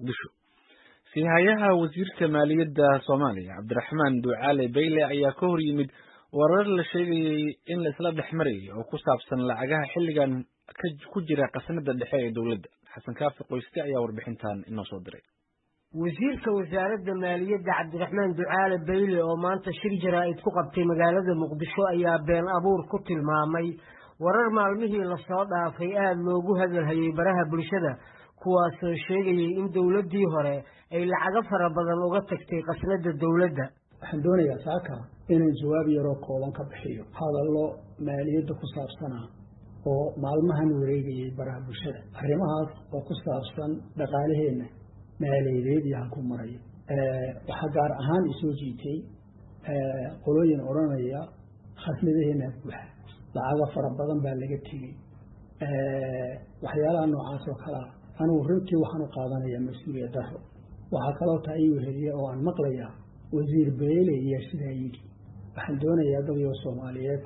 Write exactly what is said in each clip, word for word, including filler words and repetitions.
muqdisho sihayaha wasiirka maaliyadda Soomaaliya Cabdiraxmaan Ducaale Bayle ayaa ka hor yimid warar la sheegayay in la isla dhexmaray oo ku saabsan lacagaha xilligan ku jira qasnada dhexe ee dawladda. Xasan Kaafi Qoyste ayaa warbixintan inoo soo diray. wasiirka wasaaradda maaliyadda Cabdiraxmaan Ducaale Bayle oo maanta shir jaraa'id ku qabtay magaalada Muqdisho ayaa been abuur ku tilmaamay warar maalmihii la soo dhaafay aad loogu hadalhayay baraha bulshada kuwaas oo sheegayay in dawladdii hore ay lacago fara badan uga tagtay qasnada dawladda. waxaan doonayaa saaka inaan jawaab yaroo kooban ka bixiyo hadallo maaliyadda ku saabsanaa oo maalmahan wareegayay baraha bulshada arrimahaas oo ku saabsan dhaqaalaheena maaliyadeed iyo halku marayo waxaa gaar ahaan isoo jiitay qolooyin odhanaya khasnadaheena buuxa lacago fara badan baa laga tegey waxyaalaha noocaas oo kalea anugu runtii waxaan u qaadanayaa mas-uuliyad daro waxaa kaloo taa ii weheliya oo aan maqlayaa wasiir Bayle iyo sidaa yidhi waxaan doonayaa dadyo Soomaaliyeed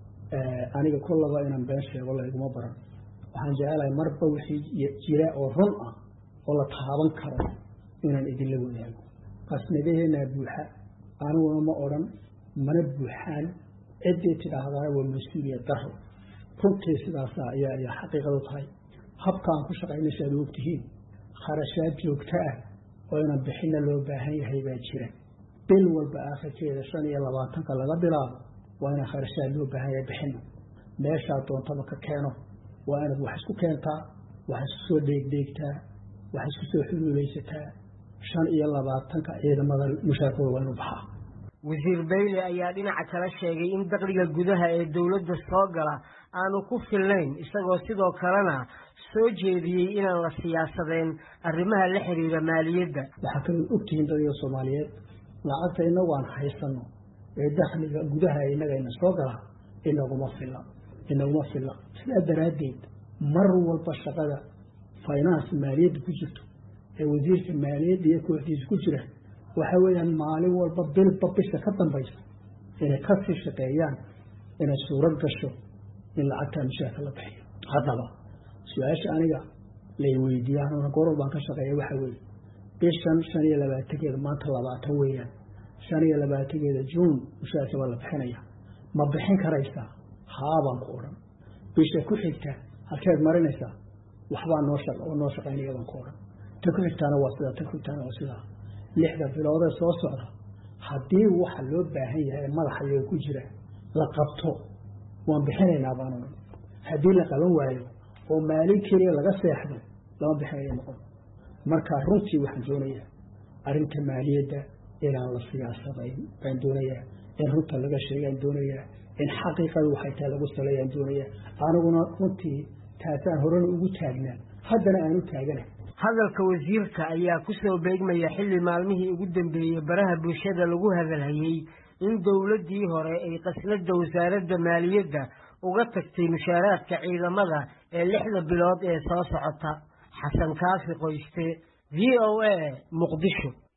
aniga kullaba inaan been sheego layguma baran waxaan jecelahay marba wixii jira oo run ah oo la taaban karo inaan idinla wadaago qasnadaheena buuxa aniguna ma odhan mana buuxaan ciddii tidhaahdaa waa mas-uuliyad daro runtii sidaas ayaa ayaa xaqiiqadu tahay habkaan ku shaqaynaysa aad ogtihiin kharashaad joogto ah oo inaan bixinna loo baahan yahay baa jira bil walba aakhirkeeda shan iyo labaatanka laga bilaabo waa inaan kharashaad loo baahan yahay bixinno meeshaa doontaba ka keeno waa inaad wax isku keentaa wax isku soo dheegdheegtaa wax isku soo xuluulaysataa shan iyo labaatanka ciidamada mushaarkooda waa inuu baxaa. wasiir Bayle ayaa dhinaca kale sheegay in dakhliga gudaha ee dawladda soo gala aanu ku filnayn isagoo sidoo kalena soo jeediyey inaan la siyaasadeen arrimaha la xiriira maaliyadda. waxaa kaloo ogtihiin dadka Soomaaliyeed lacagta inagu aan haysano ee dakhliga gudaha inaga ina soo gala inaguma filla inaguma filla sidaa daraaddeed mar walba shaqada finance maaliyadda ku jirto ee wasiirka maaliyadda iyo kooxdiisa ku jira waxa weeyaan maalin walba bilba bisha ka dambaysa inay ka sii shaqeeyaan inay suurad gasho in lacagta mushaarka la bixiyo. haddaba su-aasha aniga lay weydiiyaan oo goor baan ka shaqeeya waxa weeye bishan shan iyo labaatankeeda maanta labaatan weeyaan shan iyo labaatankeeda juun mushaarka waa la bixinaya ma bixin karaysaa haabaan ku odhan bisha ku xigta halkeed marinaysaa waxbaa noo shaq oo noo shaqaynaya baan ku odhan ta ku xigtaana waa sidaa ta ku xigtaana waa sidaa lixda bilood ee soo socda haddii waxa loo baahan yahay madaxa iyaga ku jira la qabto waan bixinaynaa baan odhan haddii la qaban waayo oo maalin keliya laga seexdo lama bixinayo noqon. marka runtii waxaan doonayaa arrinta maaliyadda inaan la siyaasadayn baan doonayaa in runta laga sheegaan doonayaa in xaqiiqada waxay tahay lagu saleeyaan doonayaa aniguna runtii taasaan horena ugu taagnaa haddana aan u taagana. hadalka wasiirka ayaa ku soo beegmaya xilli maalmihii ugu dambeeyey baraha bulshada lagu hadalhayay in dawladdii hore ay qasnada wasaaradda maaliyadda uga tagtay mushaaraadka ciidamada ee lixda bilood ee soo socota. Xasan Kaafi Qoyste, V O A, Muqdisho.